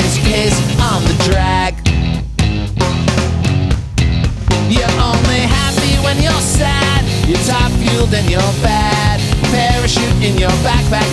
is piss on the drag. You're only happy when you're sad. You're top fueled and you're bad. Parachute in your backpack.